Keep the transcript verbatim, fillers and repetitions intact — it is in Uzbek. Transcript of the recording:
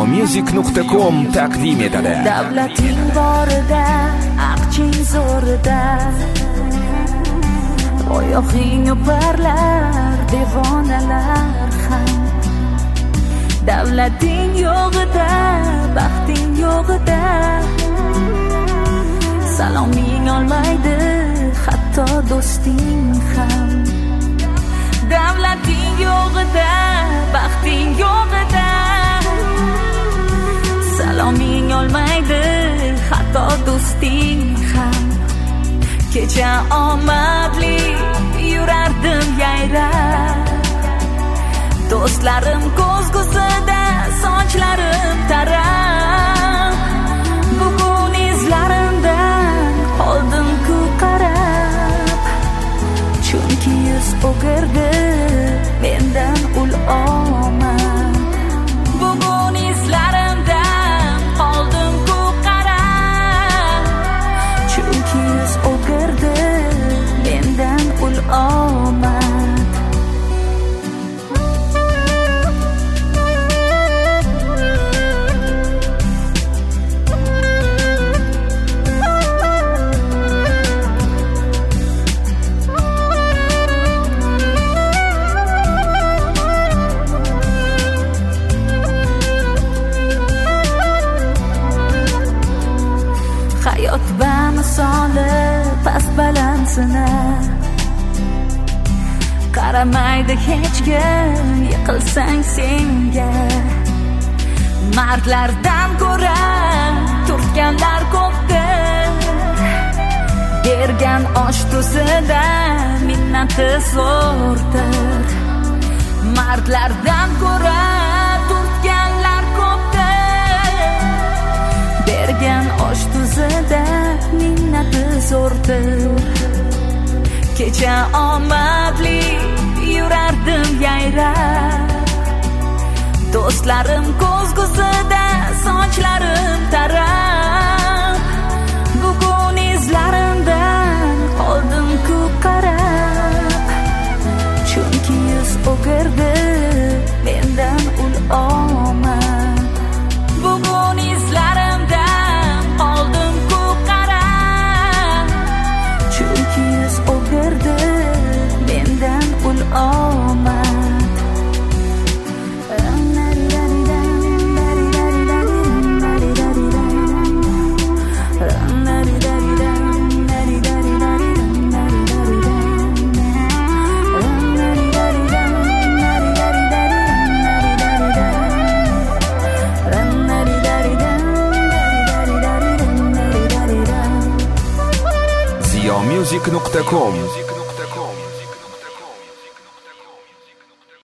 music nuqta com taqdim etadi. Davlating borida, aqching zo'rida, oyoqing o'parlar, devonalar ham. Davlating yo'g'ida, baxting yo'g'ida, saloming olmaydi, hatto do'sting ham. Davlating yo'g'ida, baxting yo'g'ida, saloming olmaydi, hatto do'sting ham. Kecha omadli yurardim yayrab, do'stlarim ko'zgusida, sochlarim tarab. Bugun izlarimdan qoldim-ku qarab, chunki yuz o'girdi mendan ul omad. Bugun izlarimdan qoldim-ku qarab, chunki yuz o'girdi mendan ul omad. Hayot bamisoli past balansini qaramaydi hech kim, yiqilsang senga. Mardlardan ko'ra turtganlar ko'pdir, bergan osh tuzida minnati zo'rdir. Mardlardan ko'ra turtganlar ko'pdir, bergan osh tuzida minnati zo'rdir. Kecha omadli yurardim yayrab, do'stlarim ko'zgusida, sochlarim tarab. Bugun izlarimdan qoldim-ku qarab, chunki yuz o'girdi mendan ul omad. Bugun izlarimdan qoldim-ku qarab, chunki yuz o'girdi mendan ul omad. music nuqta com